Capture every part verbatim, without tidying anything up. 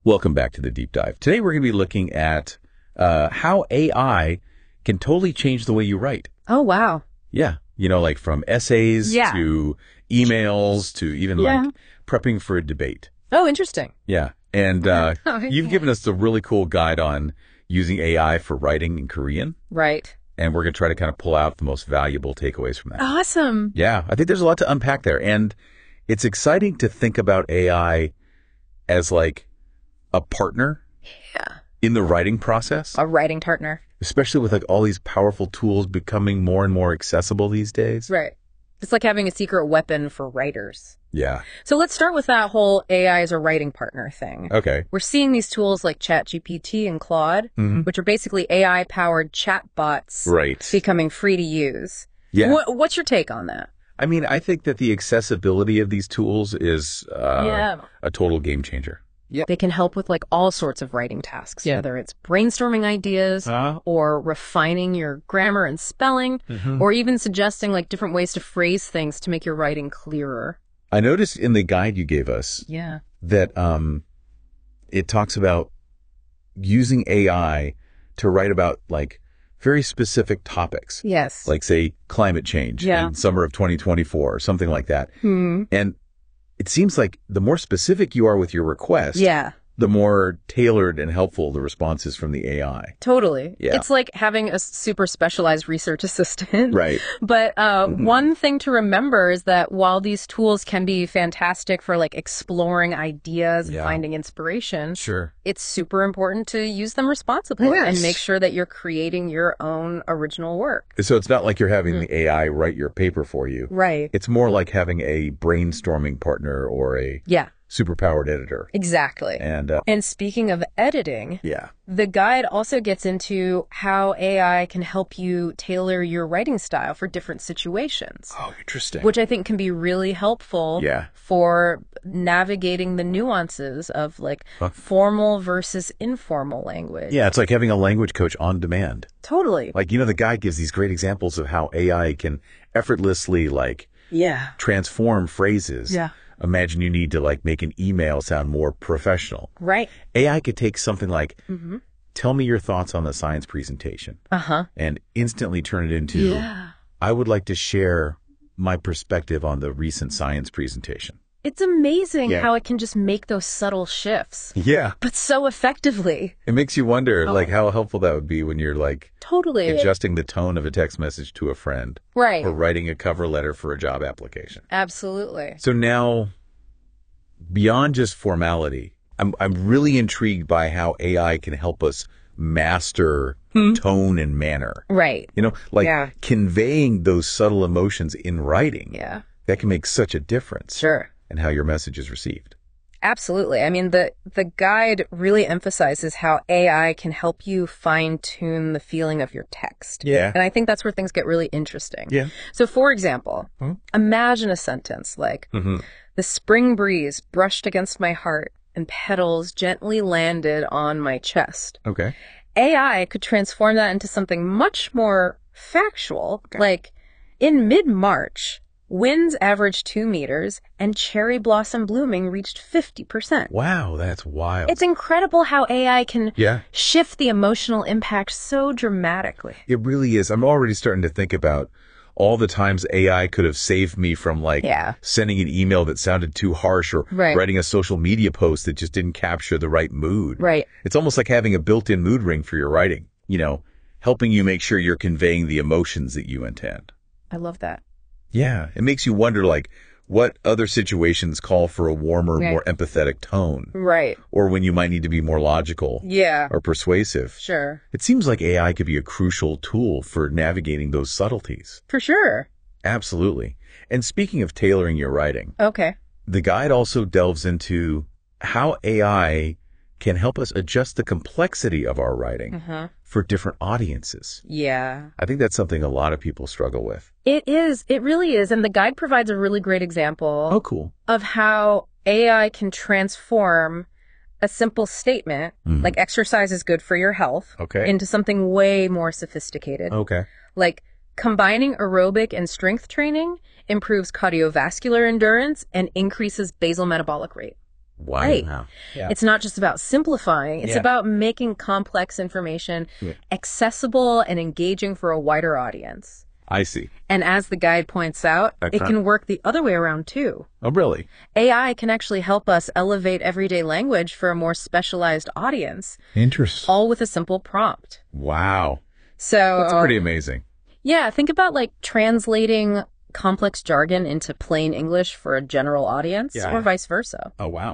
Welcome back to the Deep Dive. Today we're going to be looking at uh, how A I can totally change the way you write. Oh, wow. Yeah. You know, like from essays yeah. to emails to even yeah. like prepping for a debate. Oh, interesting. Yeah. And uh, oh, okay. you've given us a really cool guide on using A I for writing in Korean. Right. And we're going to try to kind of pull out the most valuable takeaways from that. Awesome. Yeah. I think there's a lot to unpack there. And it's exciting to think about A I as like a partner yeah. in the writing process. A writing partner. Especially with like all these powerful tools becoming more and more accessible these days. Right. It's like having a secret weapon for writers. Yeah. So let's start with that whole A I as a writing partner thing. Okay. We're seeing these tools like ChatGPT and Claude, mm-hmm. which are basically A I-powered chatbots right. becoming free to use. Yeah. What, what's your take on that? I mean, I think that the accessibility of these tools is uh, yeah. a total game changer. Yep. They can help with like all sorts of writing tasks, yeah. whether it's brainstorming ideas uh, or refining your grammar and spelling, mm-hmm. or even suggesting like different ways to phrase things to make your writing clearer. I noticed in the guide you gave us yeah. that um, it talks about using A I to write about like very specific topics. Yes. Like say climate change yeah. in summer of twenty twenty-four or something like that. Hmm. And it seems like the more specific you are with your request, yeah. the more tailored and helpful the response is from the A I. Totally. Yeah. It's like having a super specialized research assistant. Right. But uh, mm-hmm. one thing to remember is that while these tools can be fantastic for like exploring ideas and yeah. finding inspiration, sure, it's super important to use them responsibly yes. and make sure that you're creating your own original work. So it's not like you're having mm. the A I write your paper for you. Right. It's more like having a brainstorming partner or a yeah. superpowered editor. Exactly. And uh, and speaking of editing, yeah. the guide also gets into how A I can help you tailor your writing style for different situations. Oh, interesting. Which I think can be really helpful yeah. for navigating the nuances of like huh. formal versus informal language. Yeah, it's like having a language coach on demand. Totally. Like, you know, the guide gives these great examples of how A I can effortlessly like yeah. transform phrases. Yeah. Imagine you need to like make an email sound more professional. Right. A I could take something like, mm-hmm. tell me your thoughts on the science presentation. Uh-huh. And instantly turn it into, yeah. I would like to share my perspective on the recent science presentation. It's amazing yeah. how it can just make those subtle shifts. Yeah. But so effectively. It makes you wonder oh. like how helpful that would be when you're like totally adjusting the tone of a text message to a friend. Right. Or writing a cover letter for a job application. Absolutely. So now, beyond just formality, I'm I'm really intrigued by how A I can help us master hmm. tone and manner. Right. You know, like yeah. conveying those subtle emotions in writing. Yeah. That can make such a difference. Sure. In how your message is received. Absolutely. I mean, the, the guide really emphasizes how A I can help you fine-tune the feeling of your text. Yeah. And I think that's where things get really interesting. Yeah. So, for example, hmm? imagine a sentence like, mm-hmm. the spring breeze brushed against my heart and petals gently landed on my chest. Okay. A I could transform that into something much more factual, okay. like, in mid-March, winds averaged two meters, and cherry blossom blooming reached fifty percent. Wow, that's wild. It's incredible how A I can yeah. shift the emotional impact so dramatically. It really is. I'm already starting to think about all the times A I could have saved me from like yeah. sending an email that sounded too harsh or right. writing a social media post that just didn't capture the right mood. Right. It's almost like having a built-in mood ring for your writing, you know, helping you make sure you're conveying the emotions that you intend. I love that. Yeah, it makes you wonder, like, what other situations call for a warmer, right. more empathetic tone? Right. Or when you might need to be more logical. Yeah. Or persuasive. Sure. It seems like A I could be a crucial tool for navigating those subtleties. For sure. Absolutely. And speaking of tailoring your writing. Okay. The guide also delves into how A I can help us adjust the complexity of our writing uh-huh. for different audiences. Yeah. I think that's something a lot of people struggle with. It is. It really is. And the guide provides a really great example. Oh, cool. Of how A I can transform a simple statement, mm-hmm. like exercise is good for your health, okay. into something way more sophisticated. Okay. Like combining aerobic and strength training improves cardiovascular endurance and increases basal metabolic rate. Wow. Right. Yeah. It's not just about simplifying. It's Yeah. about making complex information Yeah. accessible and engaging for a wider audience. I see. And as the guide points out, That's it right. can work the other way around too. Oh, really? A I can actually help us elevate everyday language for a more specialized audience, Interesting. all with a simple prompt. Wow. So, That's pretty amazing. yeah, think about like translating complex jargon into plain English for a general audience Yeah. or vice versa. Oh, wow.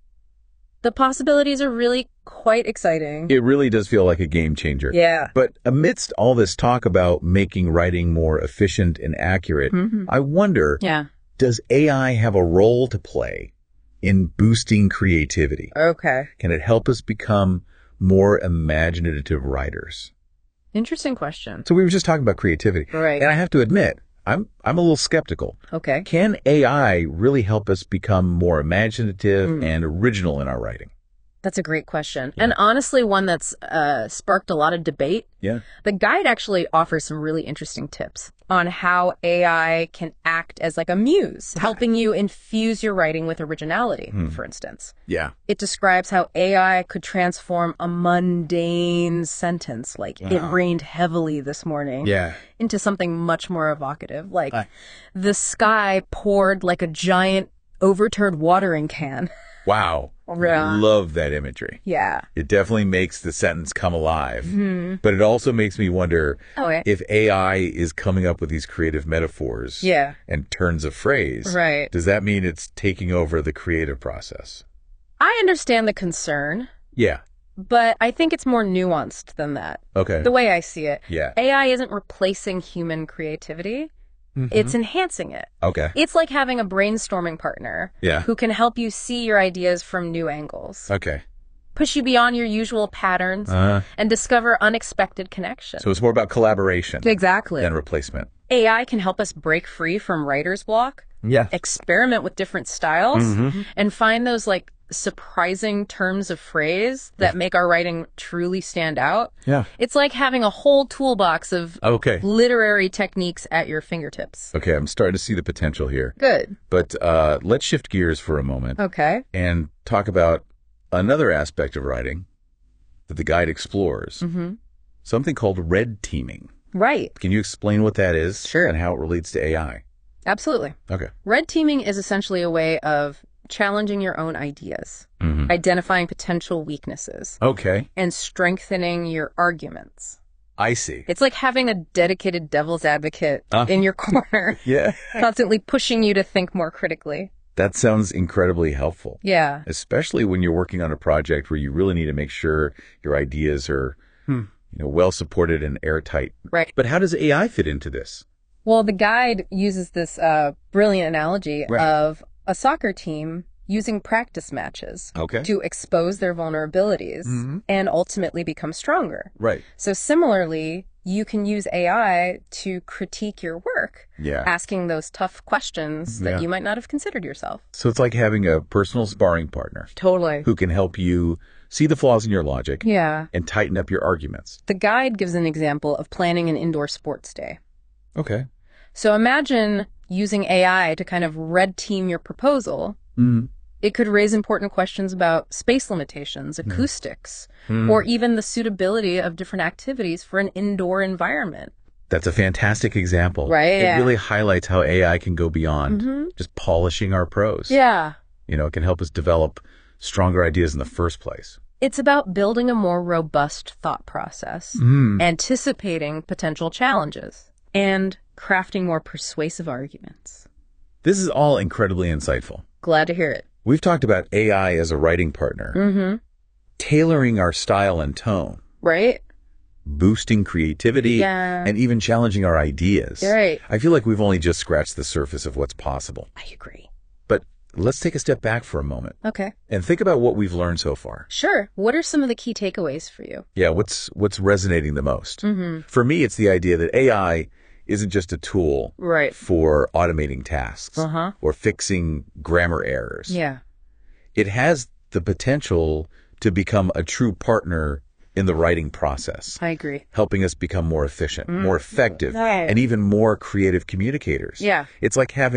The possibilities are really quite exciting. It really does feel like a game changer. Yeah. But amidst all this talk about making writing more efficient and accurate, I wonder, Yeah. does A I have a role to play in boosting creativity? Okay. Can it help us become more imaginative writers? Interesting question. So we were just talking about creativity. Right. And I have to admit, I'm I'm a little skeptical. Okay. Can A I really help us become more imaginative and original in our writing? That's a great question. And honestly, one that's uh, sparked a lot of debate. Yeah. The guide actually offers some really interesting tips on how A I can act as like a muse, helping you infuse your writing with originality, for instance. Yeah. It describes how A I could transform a mundane sentence, like "it rained heavily this morning," Yeah. into something much more evocative, like "the sky poured like a giant overturned watering can." Wow. Yeah. Love that imagery. Yeah. It definitely makes the sentence come alive. But it also makes me wonder Oh, yeah. if A I is coming up with these creative metaphors Yeah. and turns of phrase. Right. Does that mean it's taking over the creative process? I understand the concern, Yeah. but I think it's more nuanced than that. Okay. The way I see it, Yeah. A I isn't replacing human creativity. It's enhancing it. Okay. It's like having a brainstorming partner Yeah. who can help you see your ideas from new angles, Okay. push you beyond your usual patterns, Uh, and discover unexpected connections. so it's more about collaboration Exactly. than replacement. A I can help us break free from writer's block, Yeah. experiment with different styles, and find those like surprising terms of phrase that make our writing truly stand out. Yeah. It's like having a whole toolbox of Okay. literary techniques at your fingertips. Okay. I'm starting to see the potential here. Good. But uh, let's shift gears for a moment Okay. and talk about another aspect of writing that the guide explores. Something called red teaming. Right. Can you explain what that is Sure. and how it relates to A I? Absolutely. Okay. Red teaming is essentially a way of challenging your own ideas, identifying potential weaknesses, Okay. and strengthening your arguments. I see. It's like having a dedicated devil's advocate Uh. in your corner, Yeah. constantly pushing you to think more critically. That sounds incredibly helpful, Yeah. especially when you're working on a project where you really need to make sure your ideas are, you know, well supported and airtight. Right. But how does A I fit into this? Well, the guide uses this uh, brilliant analogy Right. of a soccer team using practice matches Okay. to expose their vulnerabilities and ultimately become stronger. Right. So similarly, you can use A I to critique your work, Yeah. asking those tough questions that Yeah. you might not have considered yourself. So it's like having a personal sparring partner Totally. who can help you see the flaws in your logic Yeah. and tighten up your arguments. The guide gives an example of planning an indoor sports day. Okay. So imagine using A I to kind of red team your proposal. Mm. It could raise important questions about space limitations, acoustics, or even the suitability of different activities for an indoor environment. That's a fantastic example. Right, It yeah. really highlights how A I can go beyond just polishing our prose. Yeah. You know, it can help us develop stronger ideas in the first place. It's about building a more robust thought process, anticipating potential challenges, and crafting more persuasive arguments. This is all incredibly insightful. Glad to hear it. We've talked about A I as a writing partner, Mm-hmm. tailoring our style and tone, Right? boosting creativity, Yeah. and even challenging our ideas. Right. I feel like we've only just scratched the surface of what's possible. I agree. But let's take a step back for a moment Okay. and think about what we've learned so far. Sure. What are some of the key takeaways for you? Yeah, what's what's resonating the most? Mm-hmm. For me, it's the idea that A I isn't just a tool Right. for automating tasks Uh-huh. or fixing grammar errors. Yeah. It has the potential to become a true partner in the writing process, I agree. helping us become more efficient, more effective, Right. and even more creative communicators. Yeah. It's like having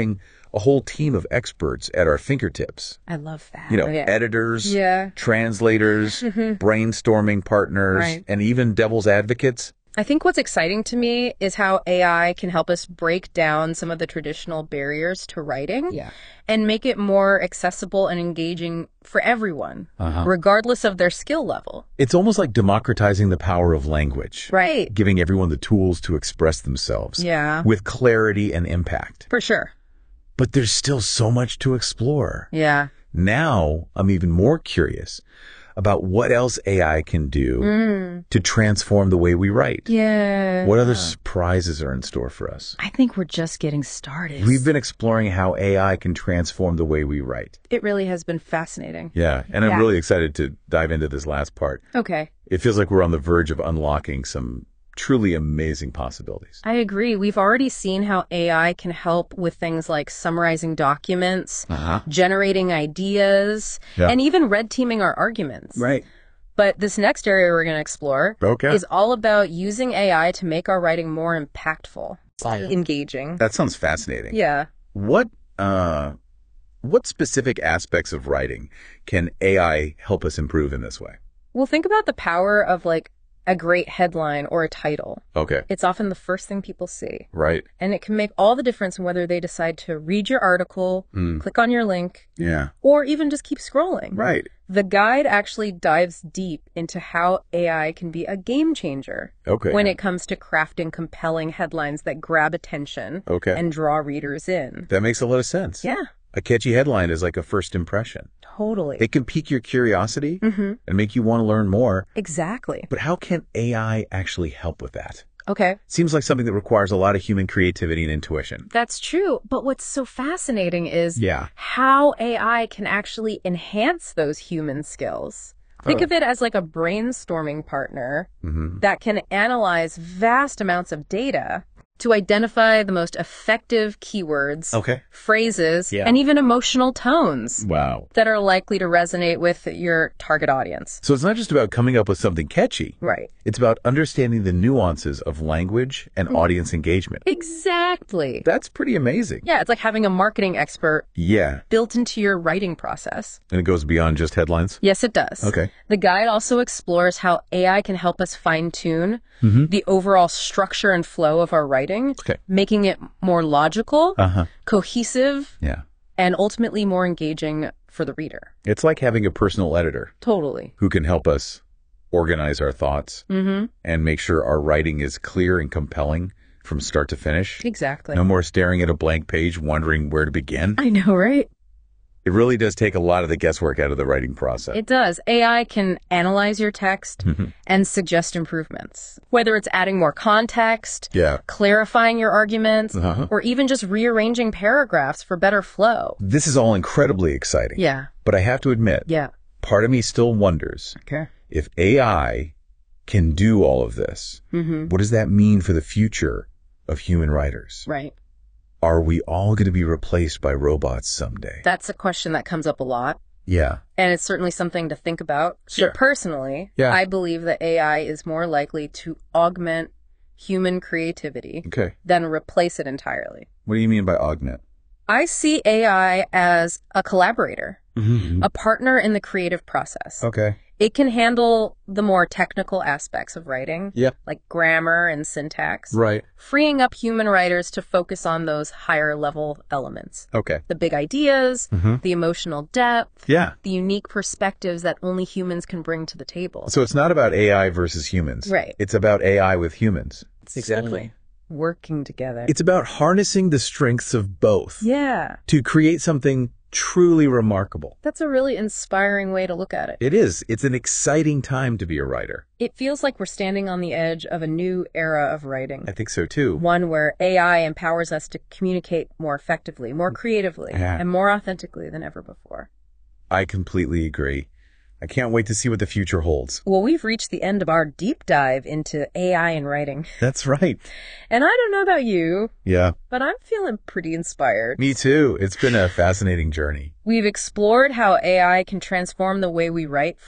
a whole team of experts at our fingertips. I love that. You know, yeah. editors, Yeah. translators, brainstorming partners, Right. and even devil's advocates. I think what's exciting to me is how A I can help us break down some of the traditional barriers to writing Yeah. and make it more accessible and engaging for everyone, Uh-huh. regardless of their skill level. It's almost like democratizing the power of language, Right. giving everyone the tools to express themselves Yeah. with clarity and impact. For sure. But there's still so much to explore. Yeah. Now, I'm even more curious about what else A I can do Mm. to transform the way we write. Yeah. What other surprises are in store for us? I think we're just getting started. We've been exploring how A I can transform the way we write. It really has been fascinating. Yeah, and I'm Yeah. really excited to dive into this last part. Okay. It feels like we're on the verge of unlocking some truly amazing possibilities. I agree. We've already seen how A I can help with things like summarizing documents, Uh-huh. generating ideas, Yeah. and even red teaming our arguments. Right. But this next area we're going to explore Okay. is all about using A I to make our writing more impactful, engaging. That sounds fascinating. Yeah. What uh what specific aspects of writing can A I help us improve in this way? Well, think about the power of like a great headline or a title. Okay. It's often the first thing people see. Right. And it can make all the difference in whether they decide to read your article, Mm. click on your link, Yeah. or even just keep scrolling. Right. The guide actually dives deep into how A I can be a game changer Okay. when it comes to crafting compelling headlines that grab attention Okay. and draw readers in. That makes a lot of sense. Yeah, A catchy headline is like a first impression. totally. It can pique your curiosity hmm and make you want to learn more. Exactly. But how can A I actually help with that? Okay. Seems like something that requires a lot of human creativity and intuition. That's true. But what's so fascinating is Yeah. how A I can actually enhance those human skills. Think Oh. of it as like a brainstorming partner Mm-hmm. that can analyze vast amounts of data to identify the most effective keywords, Okay. phrases, Yeah. and even emotional tones Wow. that are likely to resonate with your target audience. So it's not just about coming up with something catchy. Right. It's about understanding the nuances of language and audience engagement. Exactly. That's pretty amazing. Yeah, it's like having a marketing expert Yeah. built into your writing process. And it goes beyond just headlines. Yes, it does. Okay. The guide also explores how A I can help us fine-tune Mm-hmm. the overall structure and flow of our writing, Okay. making it more logical, Uh-huh. cohesive, Yeah. and ultimately more engaging for the reader. It's like having a personal editor Totally. who can help us organize our thoughts Mm-hmm. and make sure our writing is clear and compelling from start to finish. Exactly. No more staring at a blank page wondering where to begin. I know, right? It really does take a lot of the guesswork out of the writing process. It does. A I can analyze your text Mhm. and suggest improvements, whether it's adding more context, Yeah. clarifying your arguments, Uh-huh. or even just rearranging paragraphs for better flow. This is all incredibly exciting. Yeah. But I have to admit, Yeah. part of me still wonders Okay. if A I can do all of this, Mm-hmm. what does that mean for the future of human writers? Right. Are we all going to be replaced by robots someday? That's a question that comes up a lot. Yeah. And it's certainly something to think about. Sure. But personally, Yeah. I believe that A I is more likely to augment human creativity Okay. than replace it entirely. What do you mean by augment? I see A I as a collaborator, Mm-hmm. a partner in the creative process. Okay. It can handle the more technical aspects of writing, Yep. like grammar and syntax, Right. freeing up human writers to focus on those higher level elements. Okay. The big ideas, Mm-hmm. the emotional depth, Yeah. the unique perspectives that only humans can bring to the table. So it's not about A I versus humans. Right. It's about A I with humans. Exactly. Working together. It's about harnessing the strengths of both Yeah. to create something truly remarkable. That's a really inspiring way to look at it. It is. It's an exciting time to be a writer. It feels like we're standing on the edge of a new era of writing. I think so too. One where A I empowers us to communicate more effectively, more creatively, Yeah. and more authentically than ever before. I completely agree. I can't wait to see what the future holds. Well, we've reached the end of our deep dive into A I and writing. That's right. And I don't know about you, Yeah. but I'm feeling pretty inspired. Me too. It's been a fascinating journey. We've explored how A I can transform the way we write, from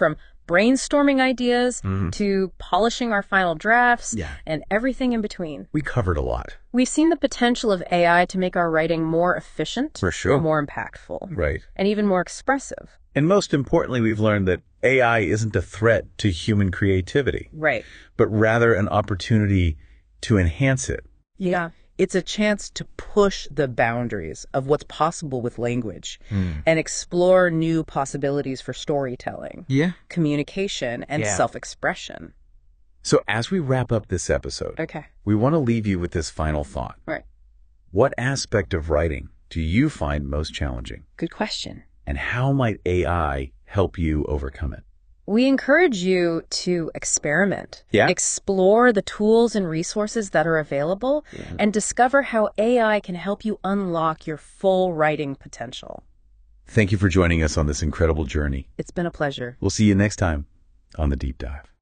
brainstorming ideas to polishing our final drafts Yeah. and everything in between. We covered a lot. We've seen the potential of A I to make our writing more efficient, For sure. more impactful, Right. and even more expressive. And most importantly, we've learned that A I isn't a threat to human creativity, Right. but rather an opportunity to enhance it. Yeah. It's a chance to push the boundaries of what's possible with language and explore new possibilities for storytelling, Yeah. communication, and Yeah. self-expression. So as we wrap up this episode, Okay. we want to leave you with this final thought. Right. What aspect of writing do you find most challenging? Good question. And how might A I help you overcome it? We encourage you to experiment, Yeah. explore the tools and resources that are available, and discover how A I can help you unlock your full writing potential. Thank you for joining us on this incredible journey. It's been a pleasure. We'll see you next time on The Deep Dive.